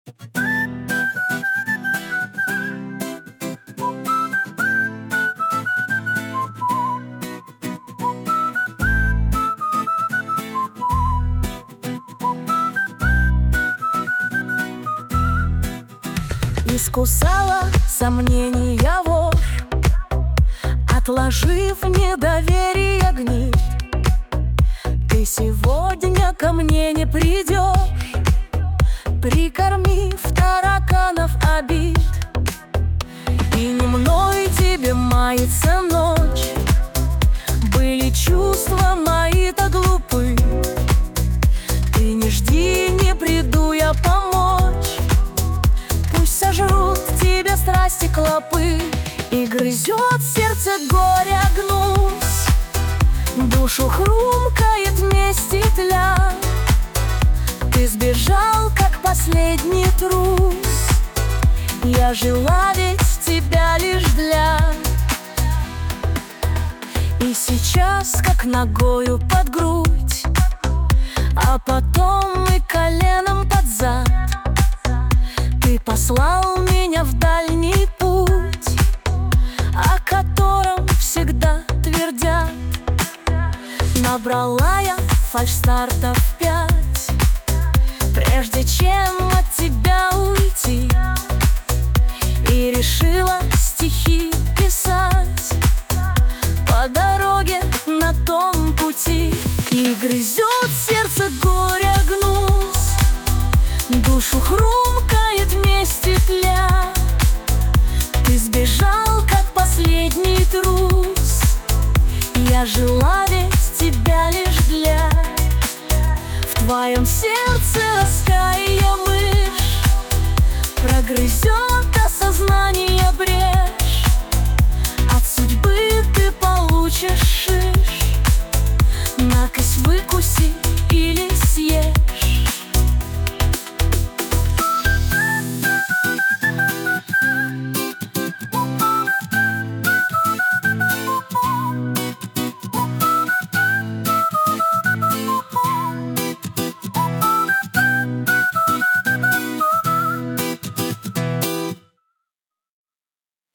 Искусала сомнения вошь, отложив недоверие гнить. Ты сегодня ко мне не придешь, прикормив тараканов обид. И не мной тебе мается ночь, были чувства мои-то глупы. Ты не жди, не приду я помочь, пусть сожрут тебя страсти клопы. И грызет сердце горя гнусь, душу хрумкает мести тля. Ты сбежал, как последний трус, я жила ведь тебя лишь для. И сейчас, как ногою под грудь, а потом и коленом под зад, ты послал меня в дальний путь, о котором всегда твердят. Набрала я фальшстартов 5, прежде чем от тебя уйти, и решила стихи писать по дороге на том пути. И грызет сердце горя гнусь, душу хрумкает мести тля. Ты сбежал, как последний трус, я жила ведь тебя лишь для. В твоем сердце раскаяние мышь прогрызет